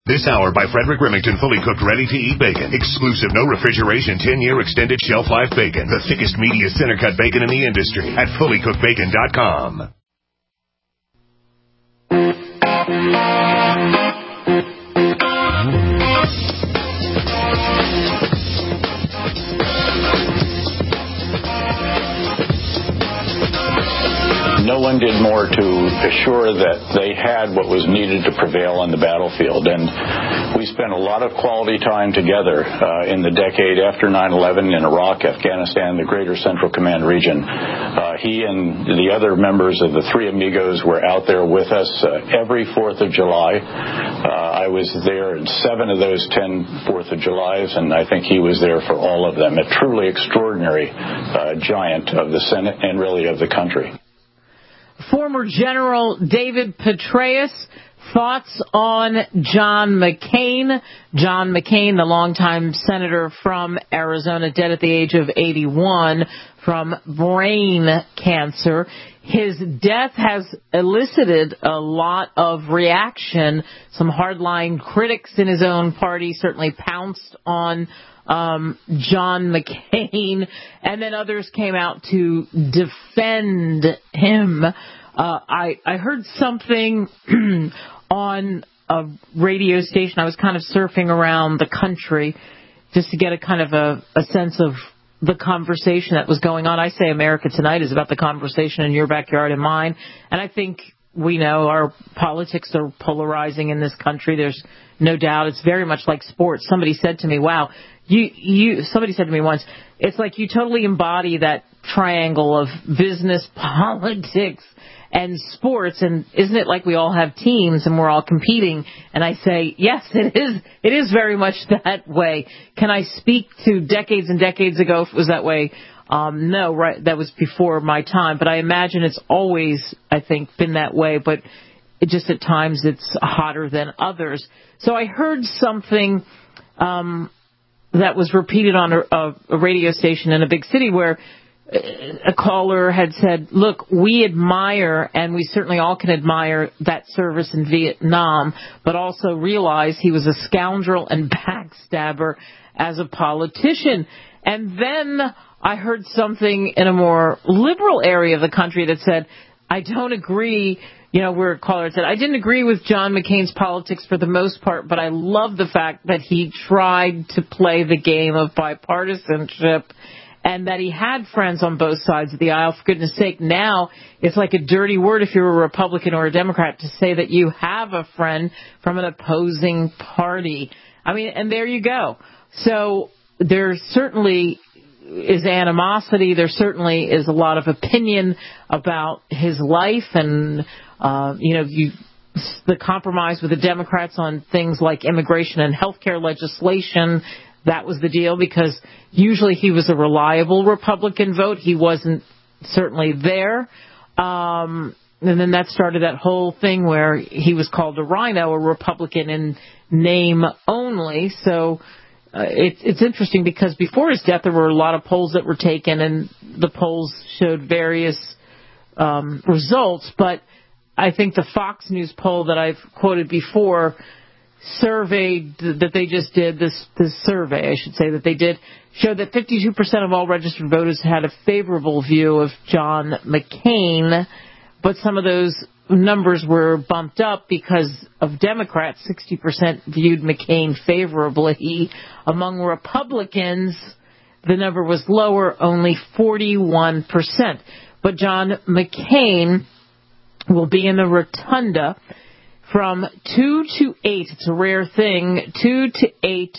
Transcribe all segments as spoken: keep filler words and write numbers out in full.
This hour by Frederick Remington, fully cooked, ready-to-eat bacon. Exclusive, no refrigeration, ten-year extended shelf life bacon. The thickest, meatiest center-cut bacon in the industry at fully cooked bacon dot com. No one did more to assure that they had what was needed to prevail on the battlefield. And we spent a lot of quality time together uh, in the decade after nine eleven in Iraq, Afghanistan, the Greater Central Command region. Uh, he and the other members of the Three Amigos were out there with us uh, every fourth of July. Uh, I was there in seven of those ten fourth of Julys, and I think he was there for all of them. A truly extraordinary uh, giant of the Senate and really of the country. Former General David Petraeus, thoughts on John McCain. John McCain, the longtime senator from Arizona, dead at the age of eighty-one from brain cancer. His death has elicited a lot of reaction. Some hardline critics in his own party certainly pounced on Um, John McCain, and then others came out to defend him. Uh, I, I heard something on a radio station. I was kind of surfing around the country just to get a kind of a, a sense of the conversation that was going on. I say America Tonight is about the conversation in your backyard and mine, and I think we know our politics are polarizing in this country. There's no doubt. It's very much like sports. Somebody said to me, wow, you, you, somebody said to me once, it's like you totally embody that triangle of business, politics, and sports. And isn't it like we all have teams and we're all competing? And I say, yes, it is. It is very much that way. Can I speak to decades and decades ago if it was that way? Um, no, right. That was before my time, but I imagine it's always, I think, been that way, but it just at times it's hotter than others. So I heard something, um, that was repeated on a, a radio station in a big city where a caller had said, look, we admire, and we certainly all can admire that service in Vietnam, but also realize he was a scoundrel and backstabber as a politician. And then I heard something in a more liberal area of the country that said, I don't agree, you know, where a caller said, I didn't agree with John McCain's politics for the most part, but I love the fact that he tried to play the game of bipartisanship and that he had friends on both sides of the aisle. For goodness sake, now it's like a dirty word if you're a Republican or a Democrat to say that you have a friend from an opposing party. I mean, and there you go. So there certainly is animosity. There certainly is a lot of opinion about his life and, uh, you know, you, the compromise with the Democrats on things like immigration and health care legislation. That was the deal because usually he was a reliable Republican vote. He wasn't certainly there. Um, and then that started that whole thing where he was called a rhino, a Republican in name only. So uh, it, it's interesting because before his death, there were a lot of polls that were taken and the polls showed various um, results. But I think the Fox News poll that I've quoted before surveyed that they just did, this, this survey, I should say, that they did, showed that fifty-two percent of all registered voters had a favorable view of John McCain, but some of those numbers were bumped up because of Democrats. sixty percent viewed McCain favorably. Among Republicans, the number was lower, only forty-one percent. But John McCain will be in the rotunda from two to eight. It's a rare thing, two to eight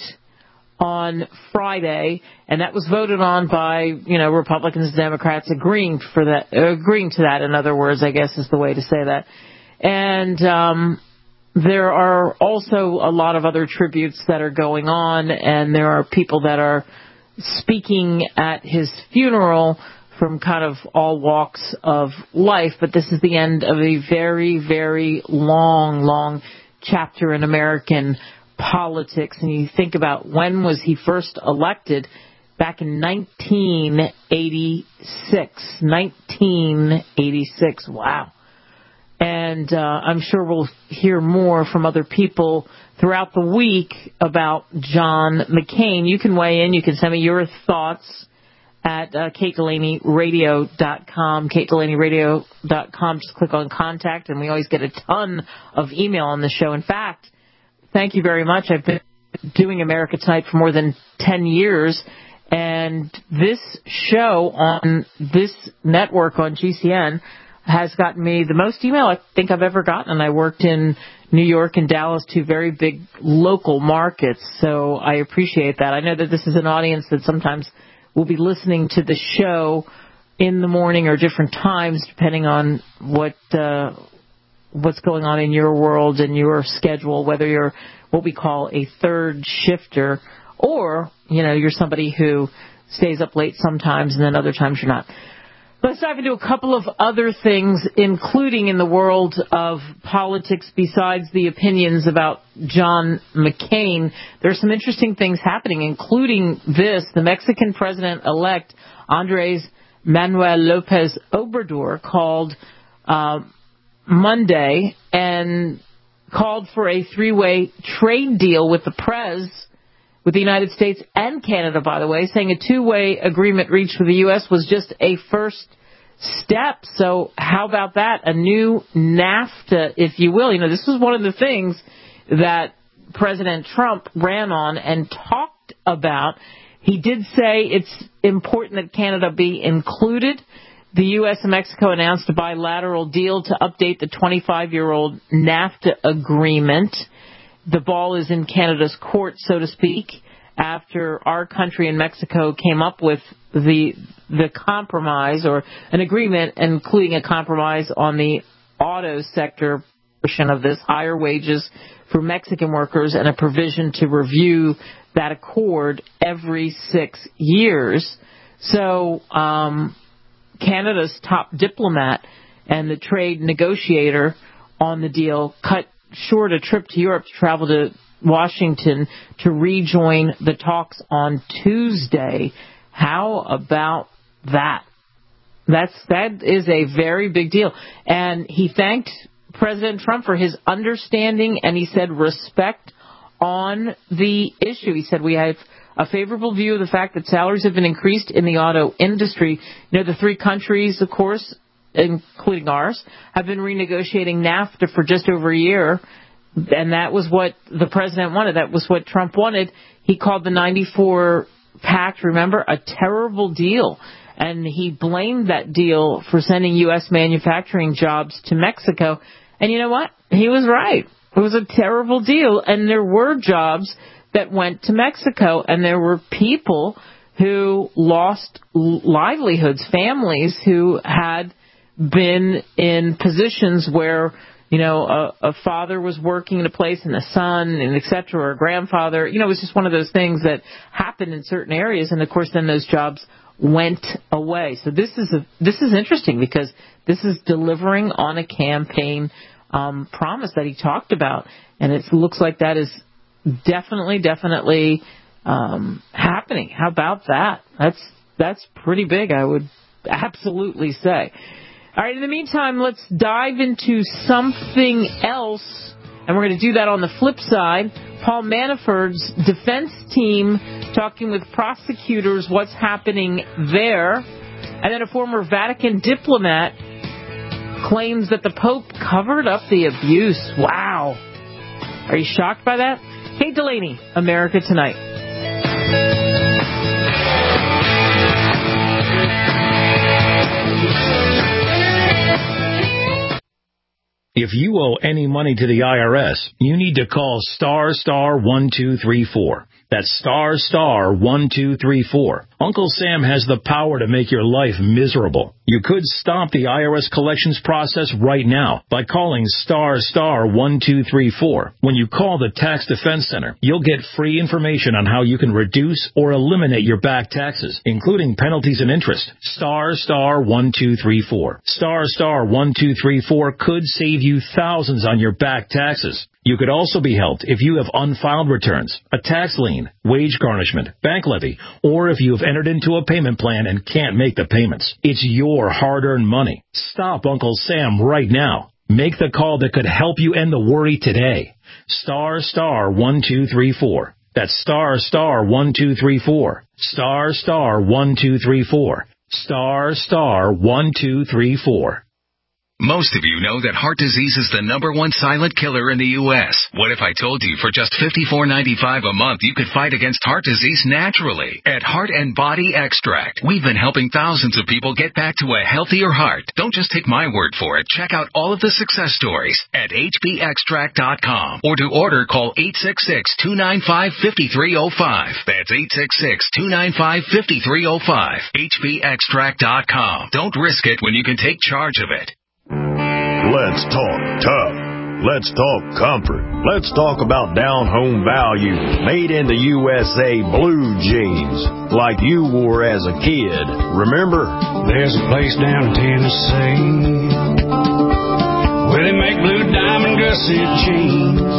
on Friday, and that was voted on by, you know, Republicans and Democrats agreeing for that, agreeing to that, in other words, I guess is the way to say that. And um, there are also a lot of other tributes that are going on, and there are people that are speaking at his funeral from kind of all walks of life, but this is the end of a very, very long, long chapter in American politics. And you think about when was he first elected? Back in nineteen eighty-six. nineteen eighty-six. Wow. And uh, I'm sure we'll hear more from other people throughout the week about John McCain. You can weigh in. You can send me your thoughts at uh, kate delaney radio dot com, kate delaney radio dot com. Just click on contact, and we always get a ton of email on the show. In fact, thank you very much. I've been doing America Tonight for more than ten years, and this show on this network on G C N has gotten me the most email I think I've ever gotten. And I worked in New York and Dallas, two very big local markets, so I appreciate that. I know that this is an audience that sometimes will be listening to the show in the morning or different times, depending on what uh, what's going on in your world and your schedule, whether you're what we call a third shifter or, you know, you're somebody who stays up late sometimes and then other times you're not. Let's dive into a couple of other things, including in the world of politics besides the opinions about John McCain. There are some interesting things happening, including this. The Mexican president-elect, Andrés Manuel López Obrador, called uh, Monday and called for a three-way trade deal with the Prez, with the United States and Canada, by the way, saying a two-way agreement reached with the U S was just a first step. So how about that? A new NAFTA, if you will. You know, this was one of the things that President Trump ran on and talked about. He did say it's important that Canada be included. The U S and Mexico announced a bilateral deal to update the twenty-five-year-old NAFTA agreement. The ball is in Canada's court, so to speak, after our country and Mexico came up with the the compromise or an agreement, including a compromise on the auto sector portion of this, higher wages for Mexican workers and a provision to review that accord every six years. So um, Canada's top diplomat and the trade negotiator on the deal cut short a trip to Europe to travel to Washington to rejoin the talks on Tuesday. How about that? That's that is a very big deal. And he thanked President Trump for his understanding, and he said respect on the issue. He said we have a favorable view of the fact that salaries have been increased in the auto industry. You know, the three countries, of course, including ours, have been renegotiating NAFTA for just over a year, and that was what the president wanted. That was what Trump wanted. He called the ninety-four pact, remember, a terrible deal, and he blamed that deal for sending U S manufacturing jobs to Mexico. And you know what? He was right. It was a terrible deal, and there were jobs that went to Mexico, and there were people who lost livelihoods, families who had been in positions where, you know, a, a father was working in a place and a son and et cetera, or a grandfather. You know, it was just one of those things that happened in certain areas. And, of course, then those jobs went away. So this is a, this is interesting because this is delivering on a campaign um, promise that he talked about. And it looks like that is definitely, definitely um, happening. How about that? That's that's pretty big, I would absolutely say. All right, in the meantime, let's dive into something else, and we're going to do that on the flip side. Paul Manafort's defense team talking with prosecutors what's happening there. And then a former Vatican diplomat claims that the Pope covered up the abuse. Wow. Are you shocked by that? Kate Delaney, America Tonight. If you owe any money to the I R S, you need to call star star one two three four. That's star star one two three four. Uncle Sam has the power to make your life miserable. You could stop the I R S collections process right now by calling star star one two three four. When you call the Tax Defense Center, you'll get free information on how you can reduce or eliminate your back taxes, including penalties and interest. Star star one two three four. Star star one two three four could save you thousands on your back taxes. You could also be helped if you have unfiled returns, a tax lien, wage garnishment, bank levy, or if you have entered into a payment plan and can't make the payments. It's your hard-earned money. Stop Uncle Sam right now. Make the call that could help you end the worry today. Star star one two three four. That's star star one two three four. Star star one two three four. Star star one two three four. Most of you know that heart disease is the number one silent killer in the U S What if I told you for just fifty-four ninety-five a month you could fight against heart disease naturally? At Heart and Body Extract, we've been helping thousands of people get back to a healthier heart. Don't just take my word for it. Check out all of the success stories at H B extract dot com. Or to order, call eight six six, two nine five, five three zero five. That's eight six six, two nine five, five three zero five. H B extract dot com. Don't risk it when you can take charge of it. Let's talk tough. Let's talk comfort. Let's talk about down-home value. Made in the U S A blue jeans, like you wore as a kid. Remember? There's a place down in Tennessee where they make blue diamond gusset jeans.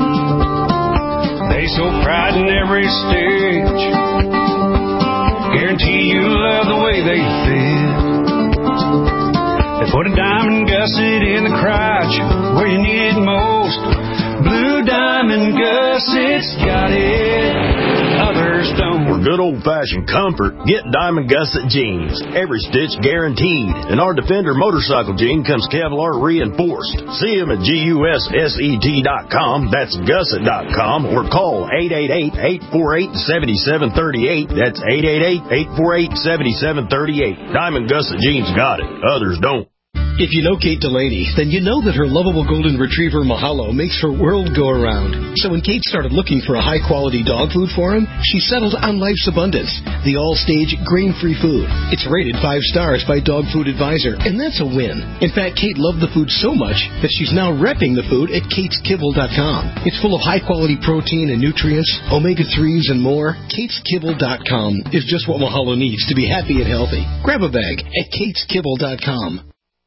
They so pride in every stitch. Guarantee you love the way they fit. They put a diamond gusset in the crotch where you need it most. Blue diamond gussets got it, others don't. For good old-fashioned comfort, get Diamond Gusset jeans. Every stitch guaranteed. And our Defender motorcycle jean comes Kevlar reinforced. See them at G U S S E T dot com. That's gusset dot com. Or call eight eight eight, eight four eight, seven seven three eight. That's eight eight eight, eight four eight, seven seven three eight. Diamond Gusset jeans got it. Others don't. If you know Kate Delaney, then you know that her lovable golden retriever Mahalo makes her world go around. So when Kate started looking for a high-quality dog food for him, she settled on Life's Abundance, the all-stage grain-free food. It's rated five stars by Dog Food Advisor, and that's a win. In fact, Kate loved the food so much that she's now repping the food at kates kibble dot com. It's full of high-quality protein and nutrients, omega threes, and more. kates kibble dot com is just what Mahalo needs to be happy and healthy. Grab a bag at kates kibble dot com.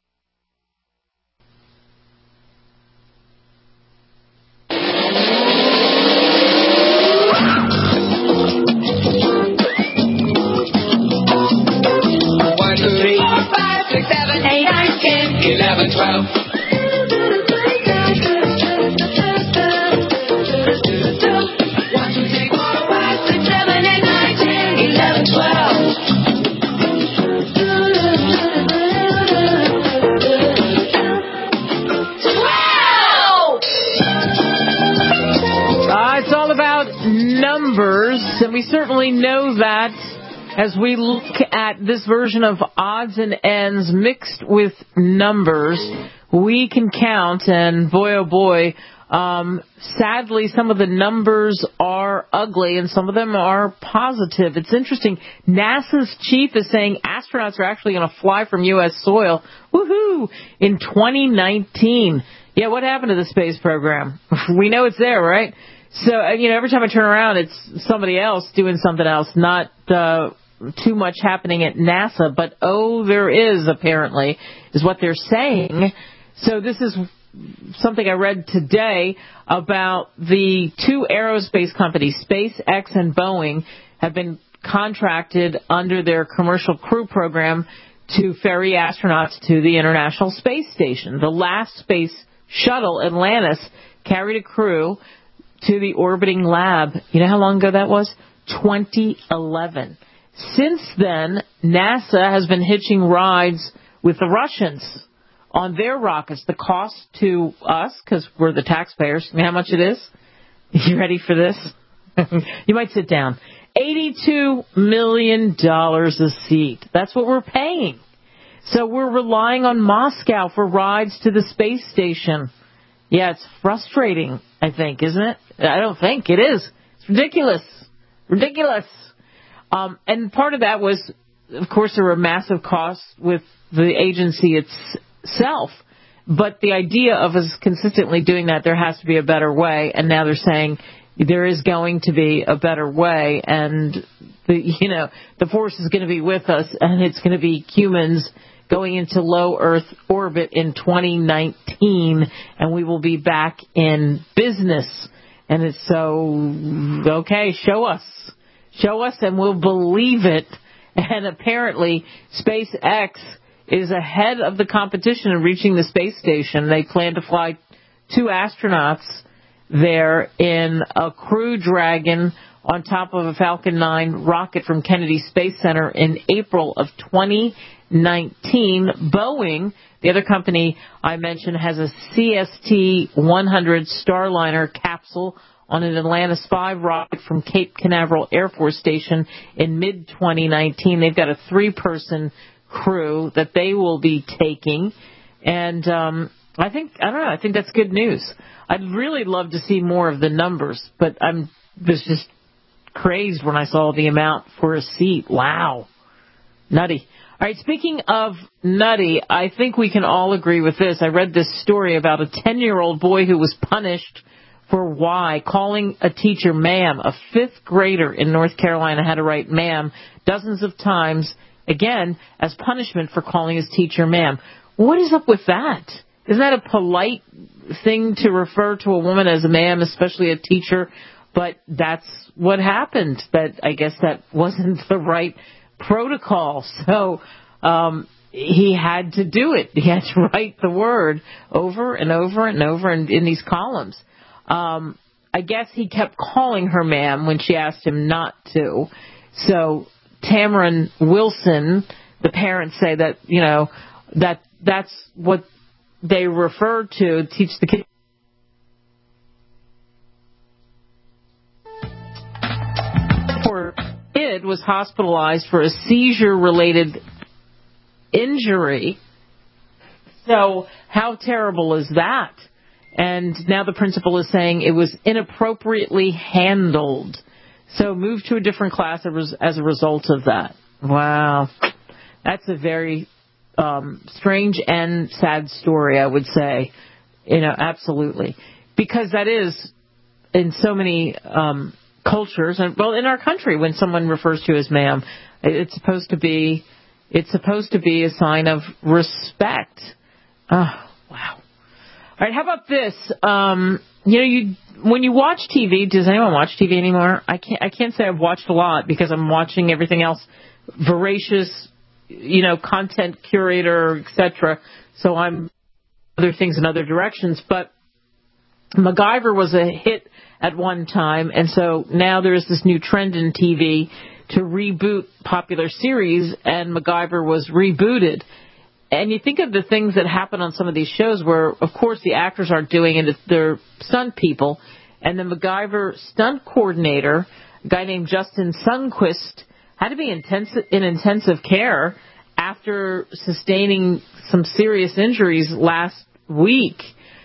eleven, twelve. One, two, three, four, five, six, seven, eight, nine, ten, eleven, twelve. Twelve! Uh, it's all about numbers, and we certainly know that as we look at this version of odds and ends mixed with numbers. We can count, and boy, oh boy, um, sadly, some of the numbers are ugly, and some of them are positive. It's interesting. NASA's chief is saying astronauts are actually going to fly from U S soil, woohoo, in twenty nineteen. Yeah, what happened to the space program? We know it's there, right? So, you know, every time I turn around, it's somebody else doing something else, not uh, too much happening at NASA. But, oh, there is, apparently, is what they're saying. So this is something I read today about the two aerospace companies, SpaceX and Boeing, have been contracted under their Commercial Crew Program to ferry astronauts to the International Space Station. The last space shuttle, Atlantis, carried a crew to the orbiting lab. You know how long ago that was? twenty eleven. Since then, NASA has been hitching rides with the Russians on their rockets. The cost to us, because we're the taxpayers, you know how much it is? You ready for this? You might sit down. eighty-two million dollars a seat. That's what we're paying. So we're relying on Moscow for rides to the space station. Yeah, it's frustrating, I think, isn't it? I don't think. It is. It's ridiculous. Ridiculous. Um, and part of that was, of course, there were massive costs with the agency itself. But the idea of us consistently doing that, there has to be a better way. And now they're saying there is going to be a better way. And, the, you know, the force is going to be with us, and it's going to be humans going into low Earth orbit in twenty nineteen, and we will be back in business. And it's so, okay, show us. Show us and we'll believe it. And apparently SpaceX is ahead of the competition in reaching the space station. They plan to fly two astronauts there in a Crew Dragon on top of a Falcon nine rocket from Kennedy Space Center in April of twenty nineteen. Boeing, the other company I mentioned, has a C S T one hundred Starliner capsule on an Atlantis five rocket from Cape Canaveral Air Force Station in mid twenty nineteen. They've got a three-person crew that they will be taking. And um, I think, I don't know, I think that's good news. I'd really love to see more of the numbers, but I'm was just crazed when I saw the amount for a seat. Wow. Nutty. All right, speaking of nutty, I think we can all agree with this. I read this story about a ten-year-old boy who was punished for why, calling a teacher ma'am. A fifth grader in North Carolina had to write ma'am dozens of times, again, as punishment for calling his teacher ma'am. What is up with that? Isn't that a polite thing to refer to a woman as a ma'am, especially a teacher? But that's what happened. That I guess that wasn't the right protocol. So um, he had to do it. He had to write the word over and over and over in, in these columns. Um, I guess he kept calling her ma'am when she asked him not to. So Tamarin Wilson, the parents say that, you know, that that's what they refer to, teach the kids. Poor kid was hospitalized for a seizure-related injury. So how terrible is that? And now the principal is saying it was inappropriately handled. So moved to a different class as a result of that. Wow. That's a very um, strange and sad story, I would say. You know, absolutely. Because that is, in so many um, cultures, and well, in our country, when someone refers to as ma'am, it's supposed to be, it's supposed to be a sign of respect. Oh, wow. All right, how about this? Um, you know, you when you watch T V, does anyone watch T V anymore? I can't. I can't say I've watched a lot because I'm watching everything else, voracious, you know, content curator, et cetera. So I'm other things in other directions. But MacGyver was a hit at one time, and so now there is this new trend in T V to reboot popular series, and MacGyver was rebooted. And you think of the things that happen on some of these shows where, of course, the actors aren't doing it, they're stunt people. And the MacGyver stunt coordinator, a guy named Justin Sundquist, had to be intensive, in intensive care after sustaining some serious injuries last week.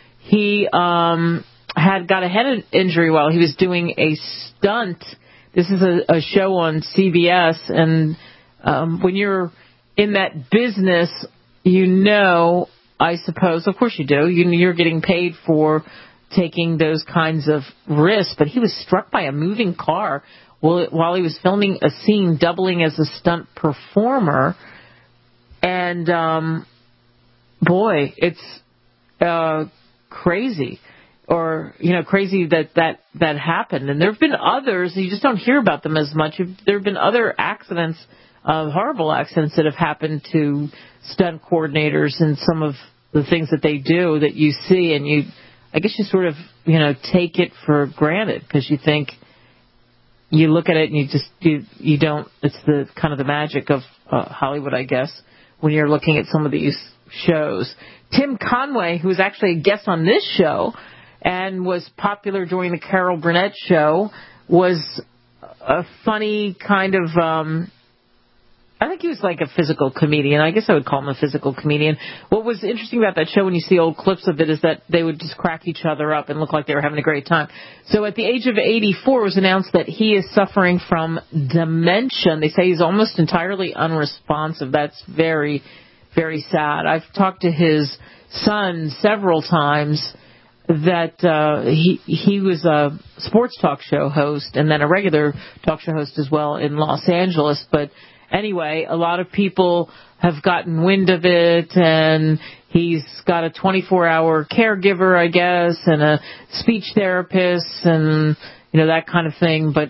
He um, had got a head injury while he was doing a stunt. This is a, a show on C B S, and um, when you're in that business, you know, I suppose, of course you do, you, you're getting paid for taking those kinds of risks. But he was struck by a moving car while, while he was filming a scene doubling as a stunt performer. And, um, boy, it's uh, crazy. Or, you know, crazy that, that that happened. And there have been others, you just don't hear about them as much. There have been other accidents, uh, horrible accidents that have happened to stunt coordinators and some of the things that they do that you see, and you, I guess you sort of, you know, take it for granted because you think, you look at it and you just, you, you don't, it's the kind of the magic of uh, Hollywood, I guess, when you're looking at some of these shows. Tim Conway, who was actually a guest on this show and was popular during the Carol Burnett show, was a funny kind of, um, I think he was like a physical comedian. I guess I would call him a physical comedian. What was interesting about that show when you see old clips of it is that they would just crack each other up and look like they were having a great time. So at the age of eighty-four, it was announced that he is suffering from dementia. They say he's almost entirely unresponsive. That's very, very sad. I've talked to his son several times that uh, he he was a sports talk show host and then a regular talk show host as well in Los Angeles. But anyway, a lot of people have gotten wind of it, and he's got a twenty-four hour caregiver, I guess, and a speech therapist and, you know, that kind of thing. But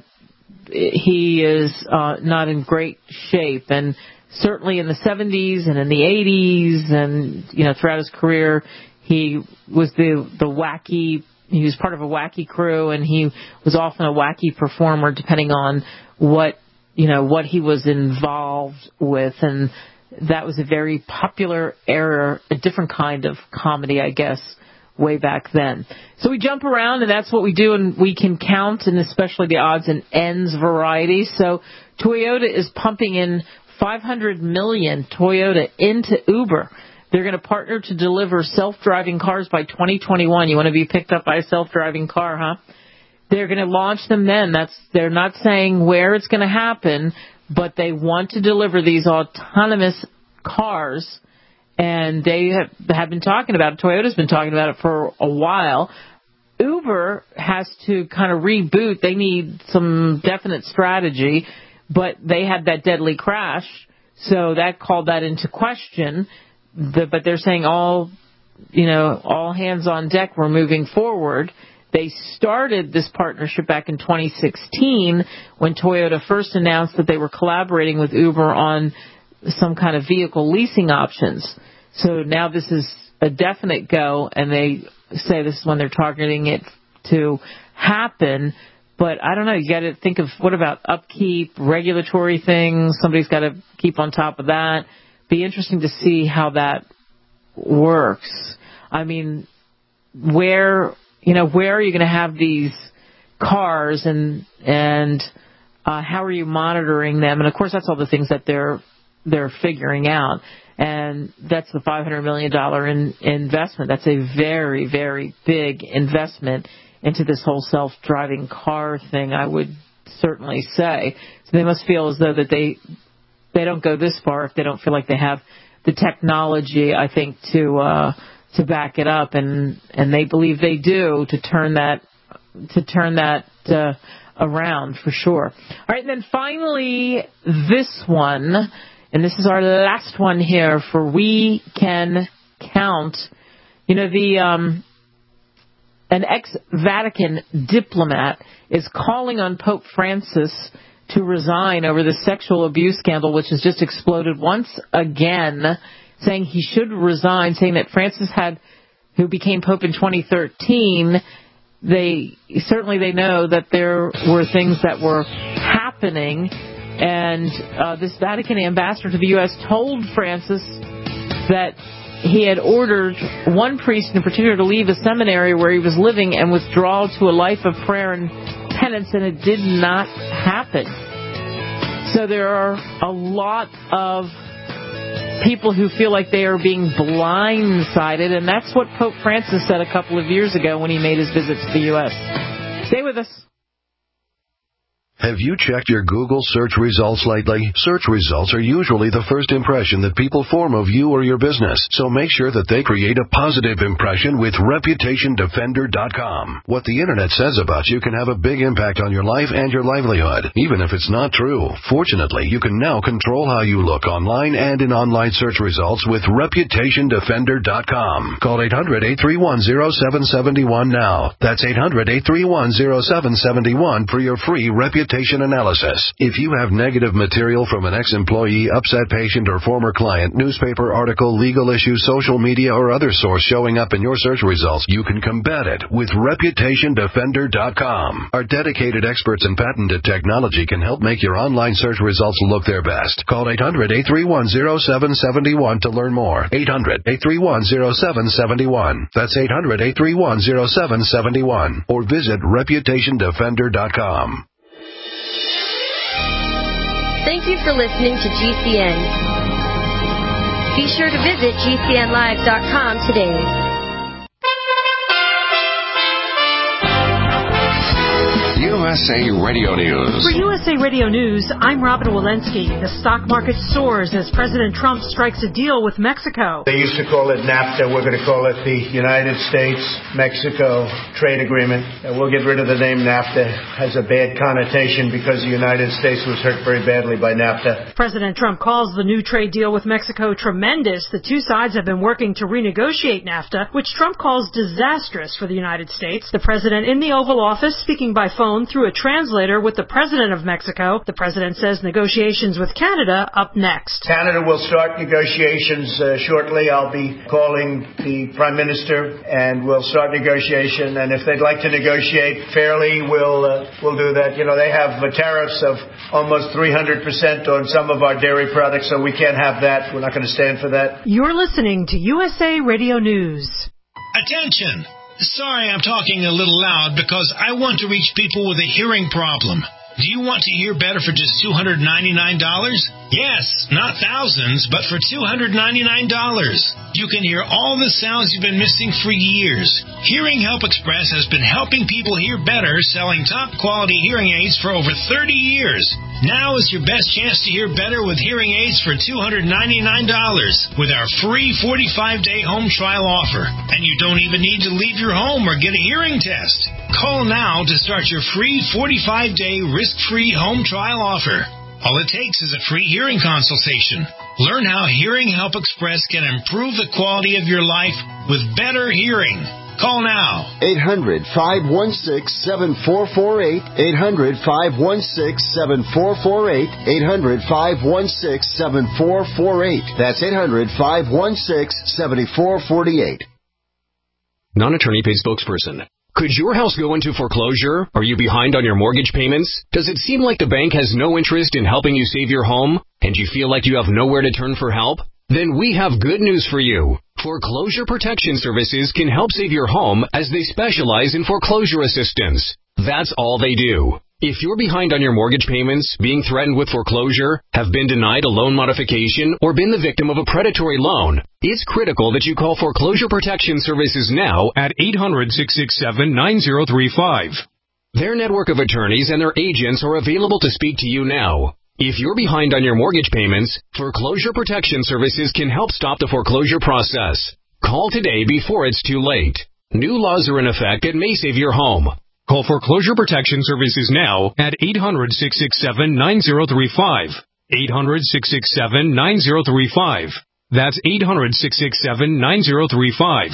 he is uh, not in great shape. And certainly in the seventies and in the eighties and, you know, throughout his career, he was the the wacky he was part of a wacky crew, and he was often a wacky performer depending on what, you know, what he was involved with. And that was a very popular era, a different kind of comedy, I guess, way back then. So we jump around, and that's what we do, and we can count, and especially the odds and ends variety. So Toyota is pumping in five hundred million dollars Toyota into Uber. They're going to partner to deliver self-driving cars by twenty twenty-one. You want to be picked up by a self-driving car, huh? They're going to launch them then. That's they're not saying where it's going to happen, but they want to deliver these autonomous cars, and they have, have been talking about it. Toyota's been talking about it for a while. Uber has to kind of reboot. They need some definite strategy, but they had that deadly crash, so that called that into question. The, but they're saying all, you know, all hands on deck. We're moving forward. They started this partnership back in twenty sixteen when Toyota first announced that they were collaborating with Uber on some kind of vehicle leasing options. So now this is a definite go, and they say this is when they're targeting it to happen. But I don't know. You got to think of what about upkeep, regulatory things. Somebody's got to keep on top of that. Be interesting to see how that works. I mean, where, you know, where are you going to have these cars, and and uh, how are you monitoring them? And of course, that's all the things that they're they're figuring out. And that's the five hundred million dollars in, investment. That's a very, very big investment into this whole self-driving car thing, I would certainly say. So they must feel as though that they they don't go this far if they don't feel like they have the technology, I think, to uh, to back it up, and and they believe they do to turn that to turn that uh, around for sure. All right, and then finally this one, and this is our last one here for We Can Count. You know, the um, an ex-Vatican diplomat is calling on Pope Francis to resign over the sexual abuse scandal, which has just exploded once again, saying he should resign, saying that Francis had, who became Pope in twenty thirteen, they certainly they know that there were things that were happening, and uh, this Vatican ambassador to the U S told Francis that he had ordered one priest in particular to leave a seminary where he was living and withdraw to a life of prayer and penance, and it did not happen. So there are a lot of people who feel like they are being blindsided, and that's what Pope Francis said a couple of years ago when he made his visit to the U S. Stay with us. Have you checked your Google search results lately? Search results are usually the first impression that people form of you or your business, so make sure that they create a positive impression with Reputation Defender dot com. What the Internet says about you can have a big impact on your life and your livelihood, even if it's not true. Fortunately, you can now control how you look online and in online search results with Reputation Defender dot com. Call eight hundred, eight three one, zero seven seven one now. That's eight hundred, eight three one, zero seven seven one for your free reputation analysis. If you have negative material from an ex-employee, upset patient, or former client, newspaper article, legal issue, social media, or other source showing up in your search results, you can combat it with Reputation Defender dot com. Our dedicated experts in patented technology can help make your online search results look their best. Call eight hundred, eight three one, zero seven seven one to learn more. eight hundred, eight three one, zero seven seven one. That's eight hundred, eight three one, zero seven seven one. Or visit Reputation Defender dot com. Thank you for listening to G C N. Be sure to visit G C N live dot com today. U S A Radio News. For U S A Radio News, I'm Robin Walensky. The stock market soars as President Trump strikes a deal with Mexico. They used to call it NAFTA. We're going to call it the United States-Mexico Trade Agreement. And we'll get rid of the name NAFTA. It has a bad connotation because the United States was hurt very badly by NAFTA. President Trump calls the new trade deal with Mexico tremendous. The two sides have been working to renegotiate NAFTA, which Trump calls disastrous for the United States. The president in the Oval Office speaking by phone through through a translator with the President of Mexico. The President says negotiations with Canada up next. Canada will start negotiations uh, shortly. I'll be calling the Prime Minister and we'll start negotiation. And if they'd like to negotiate fairly, we'll uh, we'll do that. You know, they have uh, tariffs of almost three hundred percent on some of our dairy products, so we can't have that. We're not going to stand for that. You're listening to U S A Radio News. Attention! Sorry I'm talking a little loud because I want to reach people with a hearing problem. Do you want to hear better for just two hundred ninety-nine dollars? Yes, not thousands, but for two hundred ninety-nine dollars. You can hear all the sounds you've been missing for years. Hearing Help Express has been helping people hear better, selling top-quality hearing aids for over thirty years. Now is your best chance to hear better with hearing aids for two hundred ninety-nine dollars with our free forty-five day home trial offer. And you don't even need to leave your home or get a hearing test. Call now to start your free forty-five day risk-free home trial offer. All it takes is a free hearing consultation. Learn how Hearing Help Express can improve the quality of your life with better hearing. Call now. eight hundred, five one six, seven four four eight. eight hundred, five one six, seven four four eight. eight hundred, five one six, seven four four eight. That's eight hundred, five one six, seven four four eight. Non-attorney paid spokesperson. Could your house go into foreclosure? Are you behind on your mortgage payments? Does it seem like the bank has no interest in helping you save your home? And you feel like you have nowhere to turn for help? Then we have good news for you. Foreclosure Protection Services can help save your home as they specialize in foreclosure assistance. That's all they do. If you're behind on your mortgage payments, being threatened with foreclosure, have been denied a loan modification, or been the victim of a predatory loan, it's critical that you call Foreclosure Protection Services now at eight hundred, six six seven, nine zero three five. Their network of attorneys and their agents are available to speak to you now. If you're behind on your mortgage payments, Foreclosure Protection Services can help stop the foreclosure process. Call today before it's too late. New laws are in effect that may save your home. Call Foreclosure Protection Services now at eight hundred, six six seven, nine zero three five. eight hundred, six six seven, nine zero three five. That's eight hundred, six six seven, nine zero three five.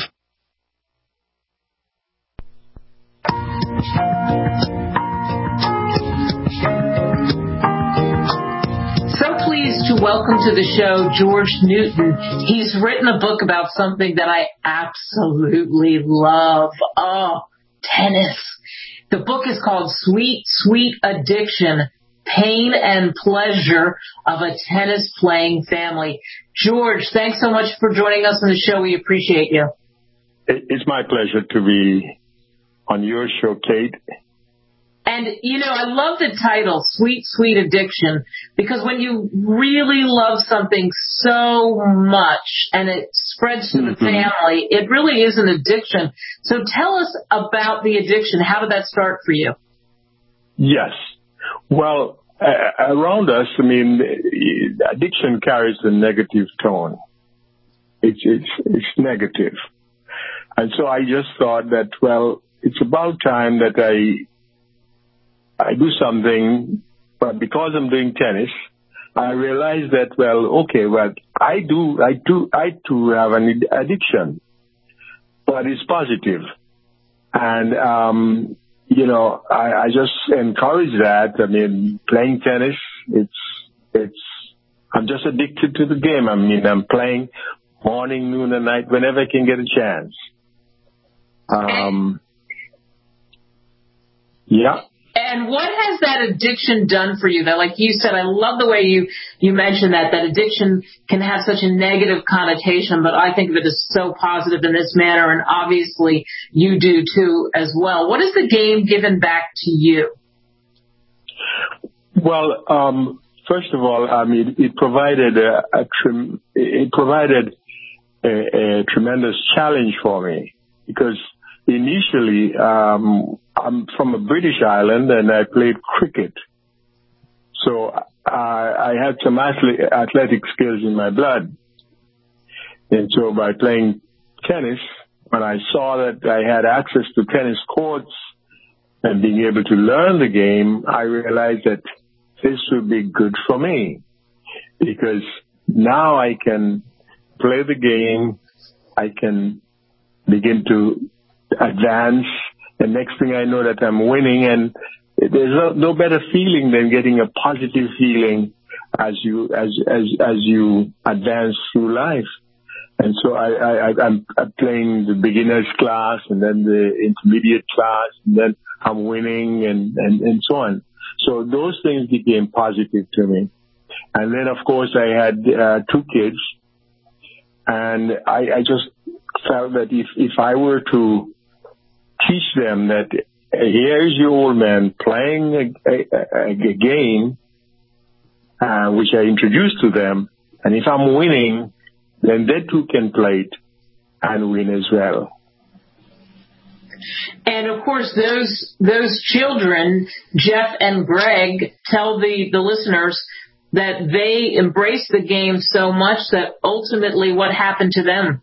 So pleased to welcome to the show George Newton. He's written a book about something that I absolutely love. Oh, tennis. The book is called Sweet, Sweet Addiction, Pain and Pleasure of a Tennis-Playing Family. George, thanks so much for joining us on the show. We appreciate you. It's my pleasure to be on your show, Kate. And, you know, I love the title, Sweet, Sweet Addiction, because when you really love something so much and it spreads to the family, it really is an addiction. So tell us about the addiction. How did that start for you? Yes. Well, uh, around us, I mean, addiction carries a negative tone. It's, it's, it's negative. And so I just thought that, well, it's about time that I I do something, but because I'm doing tennis, I realize that, well, okay, well, I do, I do, I too have an addiction, but it's positive. And, um, you know, I, I just encourage that. I mean, playing tennis, it's, it's, I'm just addicted to the game. I mean, I'm playing morning, noon, and night whenever I can get a chance. Um, yeah. And what has that addiction done for you? That, like you said, I love the way you, you mentioned that, that addiction can have such a negative connotation, but I think of it as so positive in this manner, and obviously you do too as well. What has the game given back to you? Well, um, first of all, I mean, it provided a, a trem- it provided a, a tremendous challenge for me, because initially, um, I'm from a British island and I played cricket. So I, I had some athlete, athletic skills in my blood. And so by playing tennis, when I saw that I had access to tennis courts and being able to learn the game, I realized that this would be good for me, because now I can play the game, I can begin to advance. The next thing I know that I'm winning, and there's no, no better feeling than getting a positive feeling as you as as as you advance through life. And so I, I I'm playing the beginners class and then the intermediate class and then I'm winning and and and so on. So those things became positive to me. And then of course I had uh, two kids, and I, I just felt that if if I were to teach them that here's your old man playing a, a, a game, uh, which I introduced to them, and if I'm winning, then they too can play it and win as well. And of course, those those children, Jeff and Greg, tell the, the listeners that they embrace the game so much that ultimately what happened to them?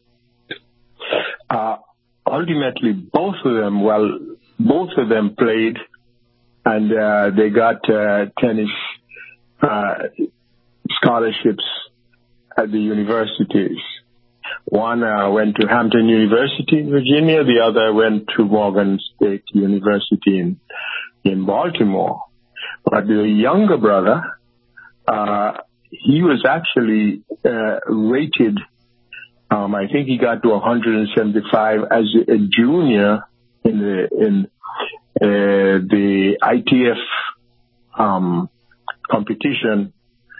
Uh, ultimately, both of them, well, both of them played, and uh, they got uh, tennis uh, scholarships at the universities. One uh, went to Hampton University in Virginia. The other went to Morgan State University in in Baltimore. But the younger brother, uh, he was actually uh, rated. Um, I think he got to one hundred seventy-five as a junior in the in uh, the I T F um, competition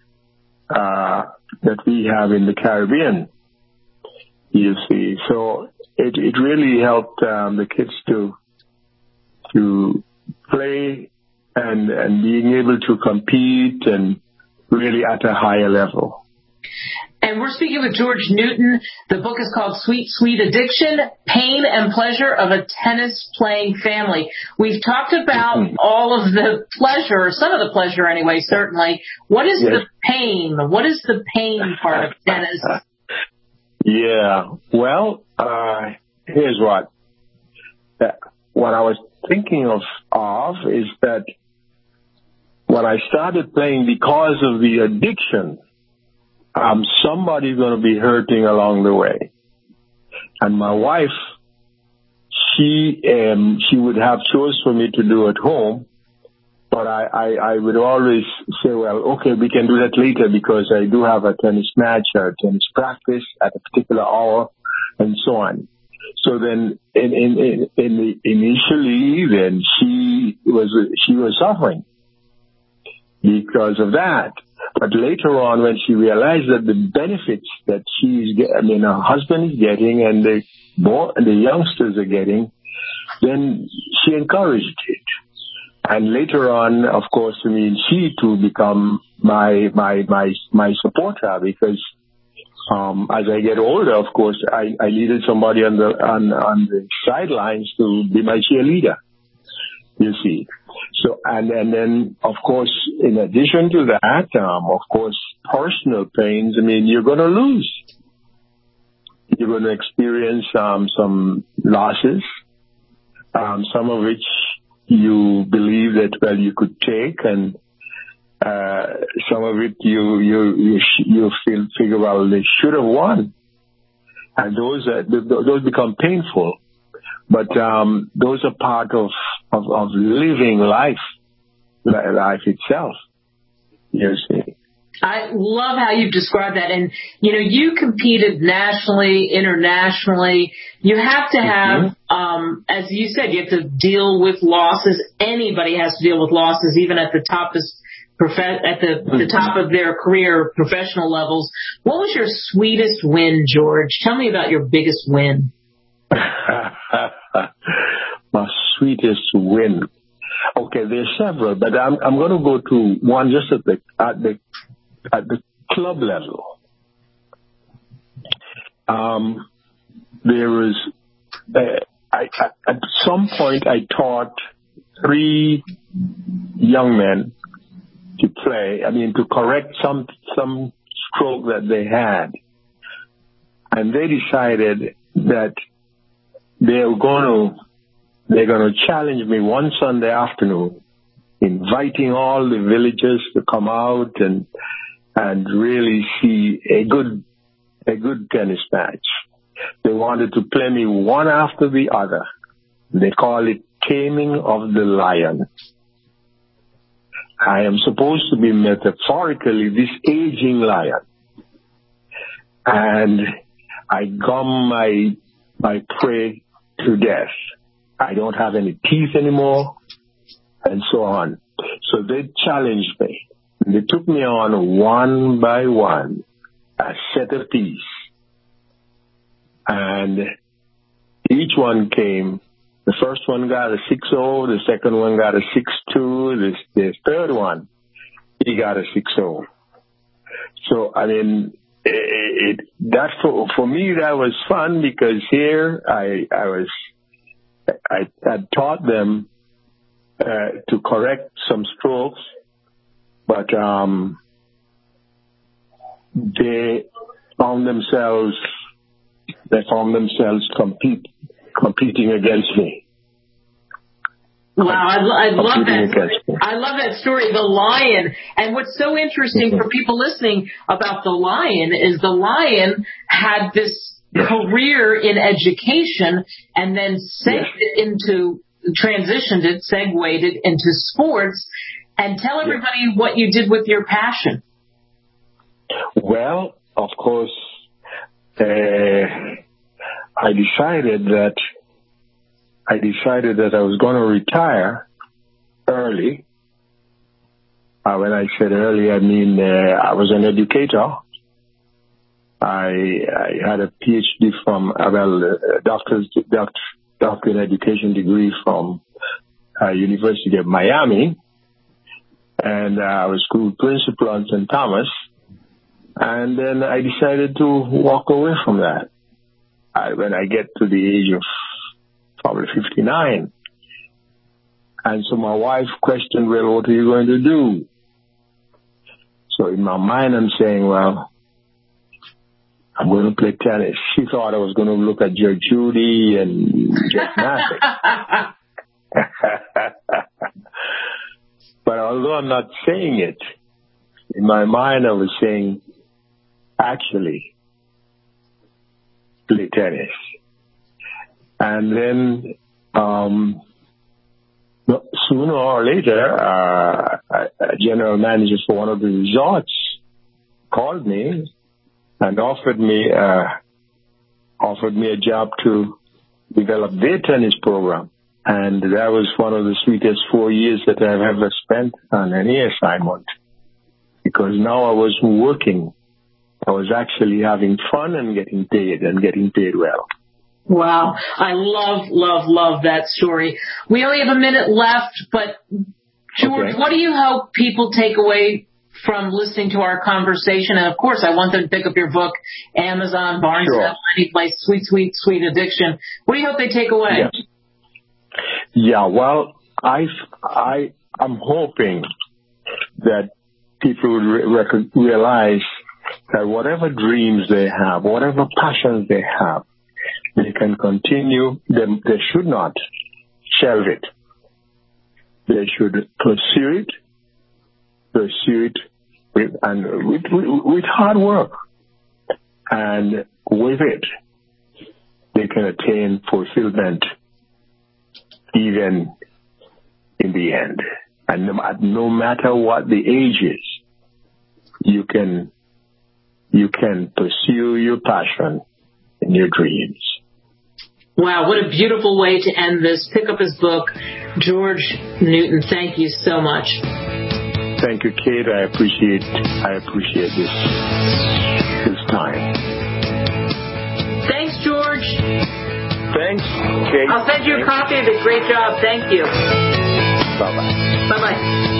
uh, that we have in the Caribbean. You see, so it it really helped um, the kids to to play and and being able to compete and really at a higher level. And we're speaking with George Newton. The book is called Sweet, Sweet Addiction, Pain and Pleasure of a Tennis-Playing Family. We've talked about mm-hmm. all of the pleasure, some of the pleasure anyway, certainly. What is yes. the pain? What is the pain part of tennis? Yeah, well, uh, here's what. What I was thinking of, of is that when I started playing because of the addiction, um, somebody's going to be hurting along the way. And my wife, she um, she would have chores for me to do at home, but I, I, I would always say, well, okay, we can do that later because I do have a tennis match or a tennis practice at a particular hour and so on. So then in, in, in, in the, initially then she was, she was suffering because of that. But later on when she realized that the benefits that she's, I mean, her husband is getting and the, the youngsters are getting, then she encouraged it. And later on, of course, I mean, she too become my my my my supporter because um, as I get older, of course, I, I needed somebody on the on on the sidelines to be my cheerleader. You see, so and and then of course, in addition to that, um, of course, personal pains. I mean, you're going to lose. You're going to experience um, some losses, um, some of which you believe that, well, you could take, and uh, some of it you you you, you feel figure, well, they should have won, and those uh, those become painful, but um, those are part of, of of living life, life itself. You see. I love how you describe that. And, you know, you competed nationally, internationally. You have to have, mm-hmm. um, as you said, you have to deal with losses. Anybody has to deal with losses, even at the top of, at the, mm-hmm. the top of their career, professional levels. What was your sweetest win, George? Tell me about your biggest win. My sweetest win. Okay, there's several, but I'm I'm going to go to one just at the at the at the club level. Um, there was uh, I, I, at some point I taught three young men to play. I mean, to correct some some stroke that they had, and they decided that they were going to. They're going to challenge me one Sunday afternoon, inviting all the villagers to come out and and really see a good a good tennis match. They wanted to play me one after the other. They call it Taming of the Lion. I am supposed to be metaphorically this aging lion. And I gum my, my prey to death. I don't have any teeth anymore, and so on. So they challenged me. They took me on one by one, a set of piece. And each one came. The first one got a six oh, the second one got a six two, the, the third one, he got a six oh. So, I mean, it, it, that for, for me, that was fun because here I, I was, I had taught them uh, to correct some strokes, but um, they found themselves, they found themselves compete, competing against me. Wow, I, I love that. I love that story, the lion. And what's so interesting for people listening about the lion is the lion had this career in education and then segued it into, transitioned it, segued it into sports. And tell everybody what you did with your passion. Well, of course, uh, I decided that I decided that I was going to retire early. Uh, when I said early, I mean uh, I was an educator. I, I had a P H D from, uh, well, a doctor's, doctor, doctor in education degree from uh, University of Miami. And uh, I was school principal on Saint Thomas. And then I decided to walk away from that. I, when I get to the age of probably fifty-nine. And so my wife questioned, well, what are you going to do? So in my mind, I'm saying, well, I'm going to play tennis. She thought I was going to look at Judge Judy and Jeff Masick. But although I'm not saying it, in my mind I was saying, actually, play tennis. And then um, sooner or later, uh, a general manager for one of the resorts called me and offered me uh, offered me a job to develop their tennis program. And that was one of the sweetest four years that I've ever spent on any assignment. Because now I wasn't working. I was actually having fun and getting paid and getting paid well. Wow. I love, love, love that story. We only have a minute left, but George, okay. What do you hope people take away from listening to our conversation? And of course, I want them to pick up your book, Amazon, Barnes and Noble, any place, Sweet, Sweet, Sweet Addiction. What do you hope they take away? Yeah, yeah well, I, I, I'm hoping that people would re- rec- realize that whatever dreams they have, whatever passions they have, they can continue. They, they should not shelve it. They should pursue it, pursue it with, and with, with, with hard work. And with it, they can attain fulfillment even in the end. And no, no matter what the age is, you can, you can pursue your passion and your dreams. Wow, what a beautiful way to end this. Pick up his book. George Newton, thank you so much. Thank you, Kate. I appreciate I appreciate this this time. Thanks, George. Thanks, Kate. I'll send you a copy of it. Great job. Thank you. Bye-bye. Bye-bye.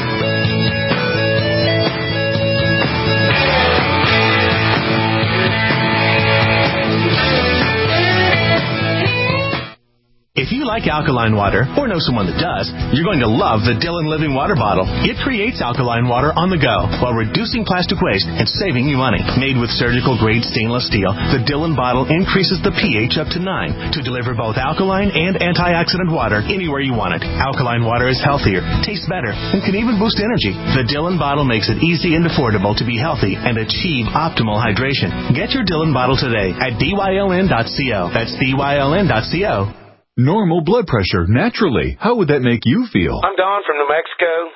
If you like alkaline water, or know someone that does, you're going to love the Dillon Living Water Bottle. It creates alkaline water on the go while reducing plastic waste and saving you money. Made with surgical-grade stainless steel, the Dillon bottle increases the pH up to nine to deliver both alkaline and antioxidant water anywhere you want it. Alkaline water is healthier, tastes better, and can even boost energy. The Dillon bottle makes it easy and affordable to be healthy and achieve optimal hydration. Get your Dillon bottle today at D Y L N dot co. That's D Y L N dot co. Normal blood pressure, naturally. How would that make you feel? I'm Don from New Mexico.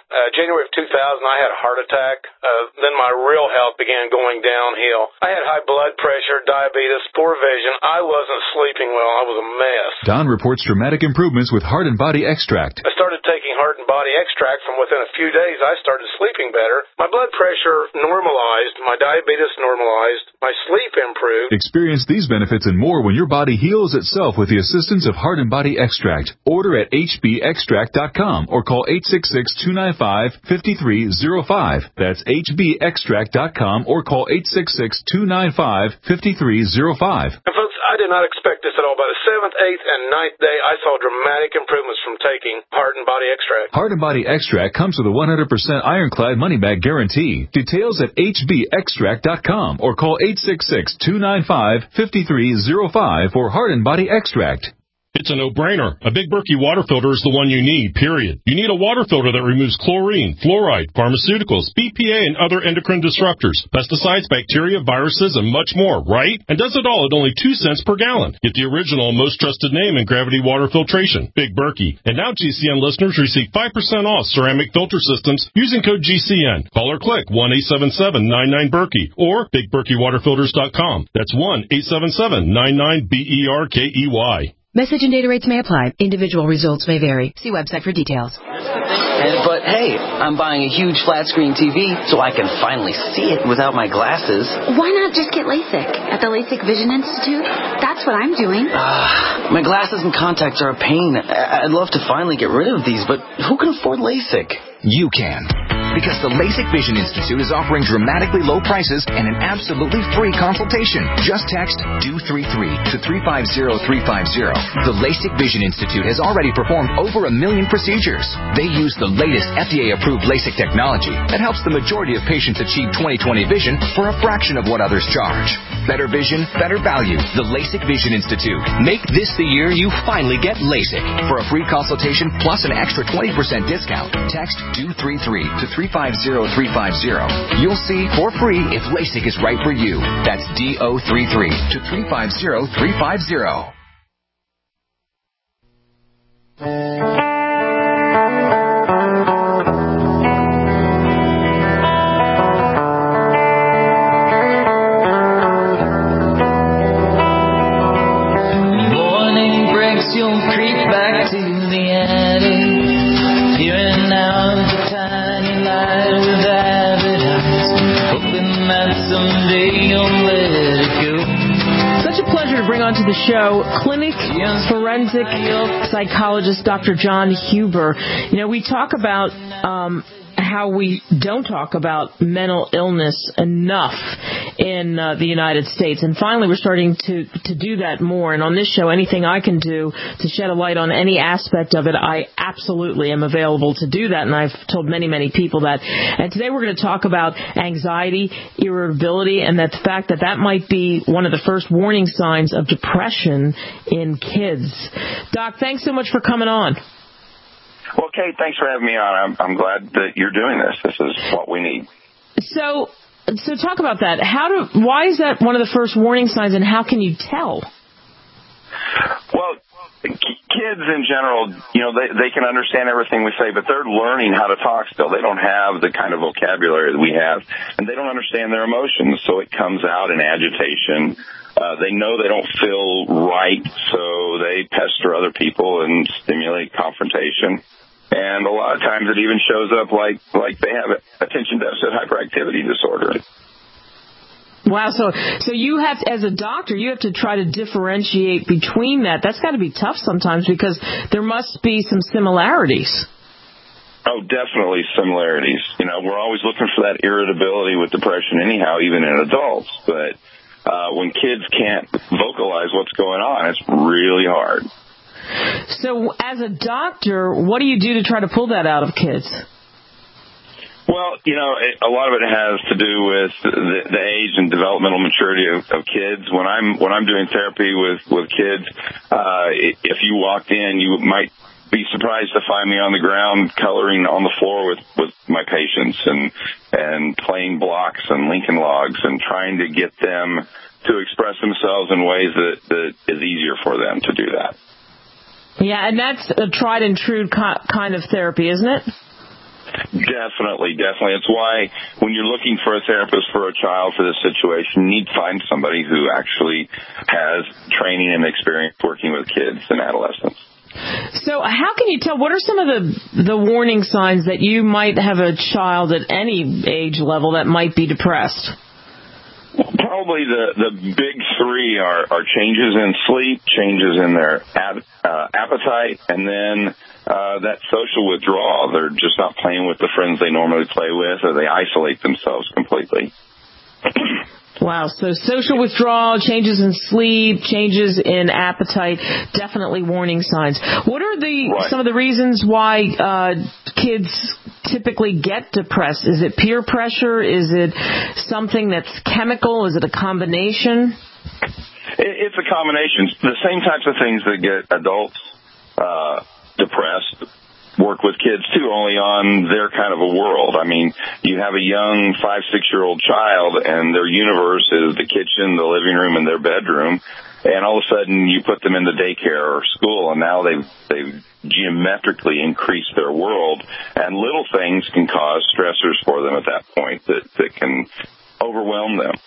Uh, January of two thousand, I had a heart attack. Uh, then my real health began going downhill. I had high blood pressure, diabetes, poor vision. I wasn't sleeping well. I was a mess. Don reports dramatic improvements with Heart and Body Extract. I started taking Heart and Body Extract. From within a few days, I started sleeping better. My blood pressure normalized. My diabetes normalized. My sleep improved. Experience these benefits and more when your body heals itself with the assistance of Heart and Body Extract. Order at h b extract dot com or call eight six six, two nine five, five three zero five. That's h b extract dot com or call eight six six, two nine five, five three zero five. And folks, I did not expect this at all. By the seventh, eighth, and ninth day, I saw dramatic improvements from taking Heart and Body Extract. Heart and Body Extract comes with a one hundred percent ironclad money-back guarantee. Details at h b extract dot com or call eight six six, two nine five, five three zero five for Heart and Body Extract. It's a no-brainer. A Big Berkey water filter is the one you need, period. You need a water filter that removes chlorine, fluoride, pharmaceuticals, B P A, and other endocrine disruptors, pesticides, bacteria, viruses, and much more, right? And does it all at only two cents per gallon. Get the original and most trusted name in gravity water filtration, Big Berkey. And now G C N listeners receive five percent off ceramic filter systems using code G C N. Call or click one eight seven seven, nine nine, Berkey or big berkey water filters dot com. That's one eight seven seven, nine nine, B E R K E Y. Message and data rates may apply. Individual results may vary. See website for details. And, but hey, I'm buying a huge flat screen T V so I can finally see it without my glasses. Why not just get LASIK at the LASIK Vision Institute? That's what I'm doing. Uh, my glasses and contacts are a pain. I'd love to finally get rid of these, but who can afford LASIK? You can. Because the LASIK Vision Institute is offering dramatically low prices and an absolutely free consultation. Just text D O three three to three five zero three five zero. The LASIK Vision Institute has already performed over a million procedures. They use the latest F D A-approved LASIK technology that helps the majority of patients achieve twenty twenty vision for a fraction of what others charge. Better vision, better value. The LASIK Vision Institute. Make this the year you finally get LASIK. For a free consultation plus an extra twenty percent discount, text D O three three to three five zero three five zero. You'll see for free if LASIK is right for you. That's D O three three to three five zero three five zero. Morning breaks, you'll creep back to the attic, peering out the tiny light with avid eyes, hoping that someday you'll let it go. Such a pleasure to bring onto the show clinic forensic psychologist Doctor John Huber. You know, we talk about um, how we don't talk about mental illness enough in uh, the United States. And finally, we're starting to, to do that more. And on this show, anything I can do to shed a light on any aspect of it, I absolutely am available to do that. And I've told many, many people that. And today we're going to talk about anxiety, irritability, and that the fact that that might be one of the first warning signs of depression in kids. Doc, thanks so much for coming on. Well, Kate, thanks for having me on. I'm, I'm glad that you're doing this. This is what we need. So, so talk about that. How do? Why is that one of the first warning signs, and how can you tell? Well, kids in general, you know, they they can understand everything we say, but they're learning how to talk still. They don't have the kind of vocabulary that we have, and they don't understand their emotions, so it comes out in agitation. Uh, they know they don't feel right, so they pester other people and stimulate confrontation. And a lot of times it even shows up like, like they have attention deficit hyperactivity disorder. Wow, so so you have to, as a doctor, you have to try to differentiate between that. That's got to be tough sometimes because there must be some similarities. Oh, definitely similarities. You know, we're always looking for that irritability with depression anyhow, even in adults. But uh, when kids can't vocalize what's going on, it's really hard. So as a doctor, what do you do to try to pull that out of kids? Well, you know, it, a lot of it has to do with the, the age and developmental maturity of, of kids. When I'm when I'm doing therapy with with kids, uh, if you walked in, you might be surprised to find me on the ground coloring on the floor with with my patients and and playing blocks and Lincoln logs and trying to get them to express themselves in ways that that is easier for them to do that. Yeah, and that's a tried and true kind of therapy, isn't it? Definitely, definitely. It's why when you're looking for a therapist for a child for this situation, you need to find somebody who actually has training and experience working with kids and adolescents. So how can you tell, what are some of the the warning signs that you might have a child at any age level that might be depressed? Probably the, the big three are, are changes in sleep, changes in their ab, uh, appetite, and then uh, that social withdrawal. They're just not playing with the friends they normally play with, or they isolate themselves completely. Wow, so social withdrawal, changes in sleep, changes in appetite, definitely warning signs. What are the right. some of the reasons why uh, kids typically get depressed? Is it peer pressure? Is it something that's chemical? Is it a combination? It's a combination. The same types of things that get adults uh, depressed work with kids, too, only on their kind of a world. I mean, you have a young five, six-year-old child, and their universe is the kitchen, the living room, and their bedroom, and all of a sudden you put them into daycare or school, and now they've, they've geometrically increased their world, and little things can cause stressors for them at that point that, that can overwhelm them.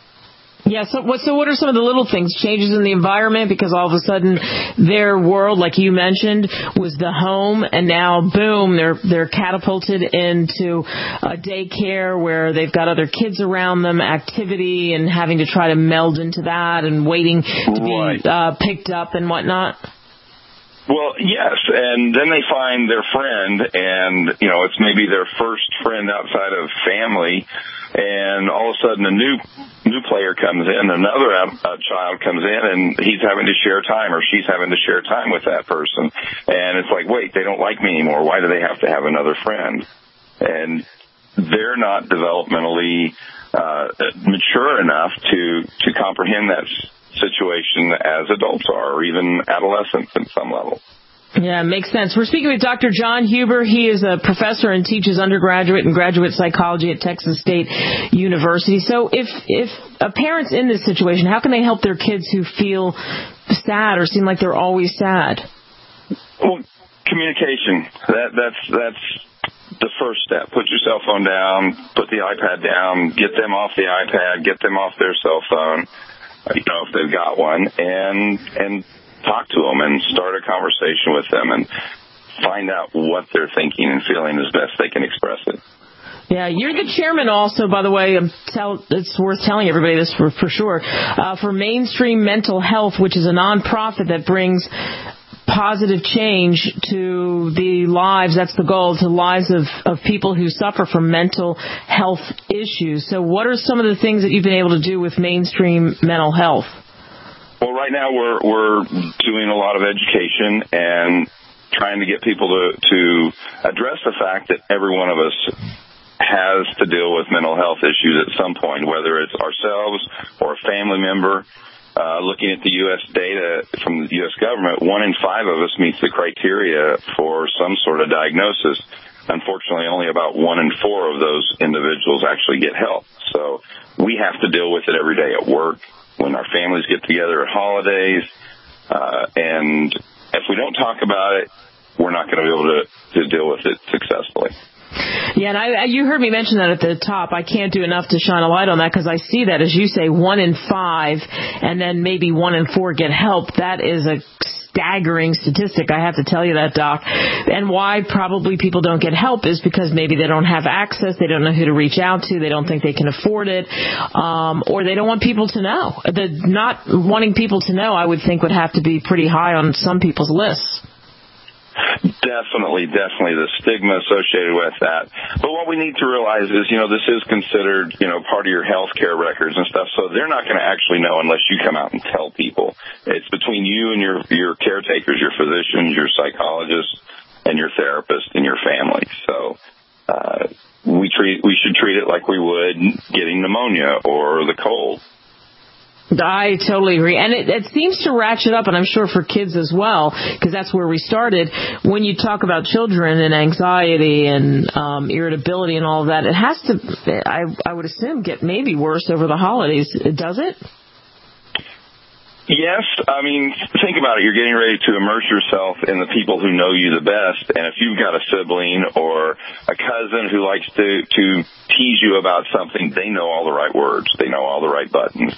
Yeah, so what, so what are some of the little things? Changes in the environment, because all of a sudden their world, like you mentioned, was the home, and now, boom, they're they're catapulted into a daycare where they've got other kids around them, activity, and having to try to meld into that and waiting to right. be uh, picked up and whatnot. Well, yes, and then they find their friend, and, you know, it's maybe their first friend outside of family, and all of a sudden a new new player comes in, another uh, child comes in, and he's having to share time, or she's having to share time with that person. And it's like, wait, they don't like me anymore. Why do they have to have another friend? And they're not developmentally uh, mature enough to, to comprehend that situation as adults are, or even adolescents at some level. Yeah, makes sense. We're speaking with Doctor John Huber. He is a professor and teaches undergraduate and graduate psychology at Texas State University. So if if a parent's in this situation, how can they help their kids who feel sad or seem like they're always sad? Well, communication. That that's that's the first step. Put your cell phone down, put the iPad down, get them off the iPad, get them off their cell phone, you know, if they've got one, and and talk to them and start a conversation with them and find out what they're thinking and feeling as best they can express it. Yeah, you're the chairman also, by the way. Tell, it's worth telling everybody this for, for sure, uh, for Mainstream Mental Health, which is a nonprofit that brings positive change to the lives, that's the goal, to lives of, of people who suffer from mental health issues. So what are some of the things that you've been able to do with Mainstream Mental Health? Well, right now we're we're doing a lot of education and trying to get people to, to address the fact that every one of us has to deal with mental health issues at some point, whether it's ourselves or a family member. Uh, looking at the U S data from the U S government, one in five of us meets the criteria for some sort of diagnosis. Unfortunately, only about one in four of those individuals actually get help. So we have to deal with it every day at work, when our families get together at holidays, uh, and if we don't talk about it, we're not going to be able to, to deal with it successfully. Yeah, and I, you heard me mention that at the top. I can't do enough to shine a light on that, because I see that, as you say, one in five, and then maybe one in four get help. That is a staggering statistic, I have to tell you that, Doc. And why probably people don't get help is because maybe they don't have access, they don't know who to reach out to, they don't think they can afford it, um, or they don't want people to know. The not wanting people to know, I would think, would have to be pretty high on some people's lists. Definitely, definitely the stigma associated with that. But what we need to realize is, you know, this is considered, you know, part of your health care records and stuff, so they're not going to actually know unless you come out and tell people. It's between you and your, your caretakers, your physicians, your psychologists, and your therapist and your family. So uh, we treat we should treat it like we would getting pneumonia or the cold. I totally agree. And it, it seems to ratchet up, and I'm sure for kids as well, because that's where we started. When you talk about children and anxiety and um, irritability and all of that, it has to, I, I would assume, get maybe worse over the holidays. Does it? Yes, I mean, think about it. You're getting ready to immerse yourself in the people who know you the best, and if you've got a sibling or a cousin who likes to, to tease you about something, they know all the right words. They know all the right buttons.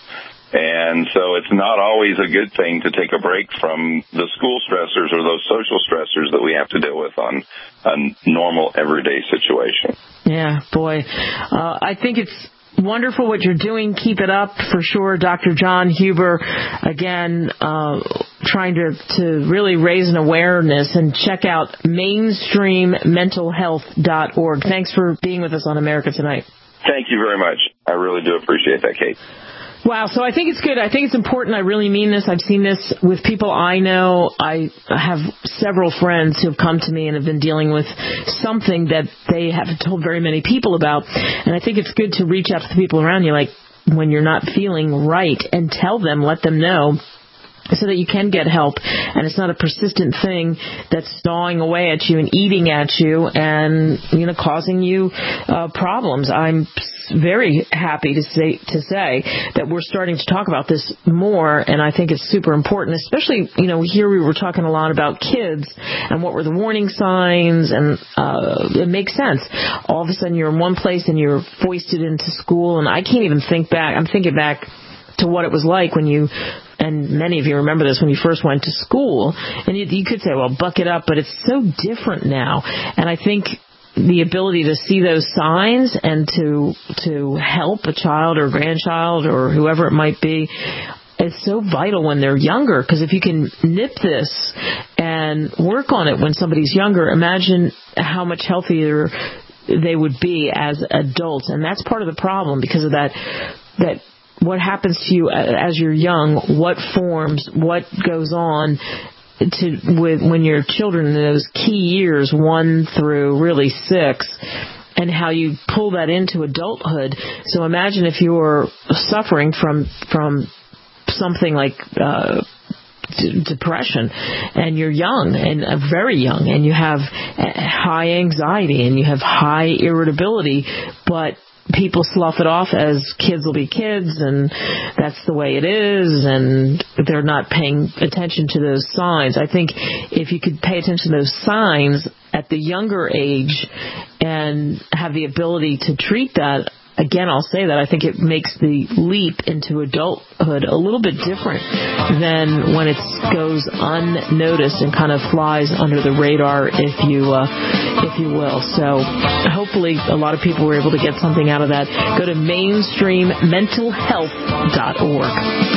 And so it's not always a good thing to take a break from the school stressors or those social stressors that we have to deal with on a normal, everyday situation. Yeah, boy. Uh, I think it's wonderful what you're doing. Keep it up for sure. Doctor John Huber, again, uh, trying to, to really raise an awareness, and check out mainstream mental health dot org. Thanks for being with us on America Tonight. Thank you very much. I really do appreciate that, Kate. Wow, so I think it's good. I think it's important. I really mean this. I've seen this with people I know. I have several friends who have come to me and have been dealing with something that they haven't told very many people about. And I think it's good to reach out to the people around you, like when you're not feeling right, and tell them, let them know, so that you can get help, and it's not a persistent thing that's gnawing away at you and eating at you and, you know, causing you uh, problems. I'm very happy to say to say that we're starting to talk about this more, and I think it's super important, especially, you know, here we were talking a lot about kids and what were the warning signs, and uh, it makes sense. All of a sudden you're in one place and you're foisted into school, and I can't even think back. I'm thinking back to what it was like when you, and many of you remember this, when you first went to school, and you, you could say, well, buck it up, but it's so different now. And I think the ability to see those signs and to to help a child or grandchild or whoever it might be is so vital when they're younger, because if you can nip this and work on it when somebody's younger, imagine how much healthier they would be as adults. And that's part of the problem, because of that that what happens to you as you're young, what forms, what goes on to with when you're children in those key years, one through really six, and how you pull that into adulthood. So imagine if you're suffering from from something like uh, d- depression, and you're young and uh, very young, and you have high anxiety and you have high irritability, but people slough it off as kids will be kids, and that's the way it is, and they're not paying attention to those signs. I think if you could pay attention to those signs at the younger age and have the ability to treat that, again, I'll say that I think it makes the leap into adulthood a little bit different than when it goes unnoticed and kind of flies under the radar, if you uh, if you will. So hopefully a lot of people were able to get something out of that. Go to mainstream mental health dot org.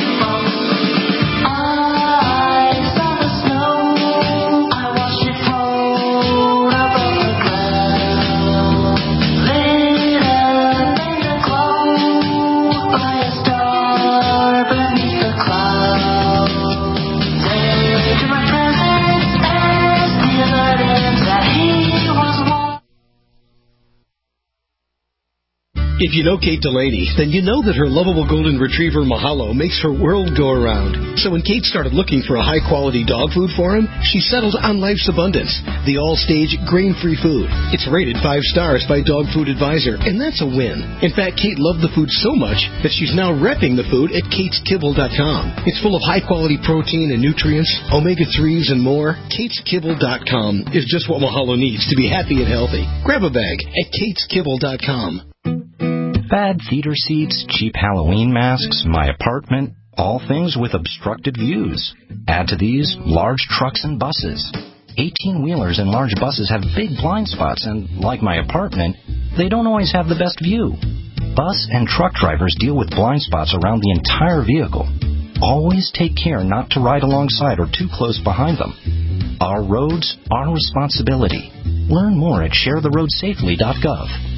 If you know Kate Delaney, then you know that her lovable golden retriever Mahalo makes her world go around. So when Kate started looking for a high-quality dog food for him, she settled on Life's Abundance, the all-stage grain-free food. It's rated five stars by Dog Food Advisor, and that's a win. In fact, Kate loved the food so much that she's now repping the food at kates kibble dot com. It's full of high-quality protein and nutrients, omega threes, and more. kates kibble dot com is just what Mahalo needs to be happy and healthy. Grab a bag at kates kibble dot com. Bad theater seats, cheap Halloween masks, my apartment, all things with obstructed views. Add to these large trucks and buses. eighteen-wheelers and large buses have big blind spots, and like my apartment, they don't always have the best view. Bus and truck drivers deal with blind spots around the entire vehicle. Always take care not to ride alongside or too close behind them. Our roads, our responsibility. Learn more at share the road safely dot gov.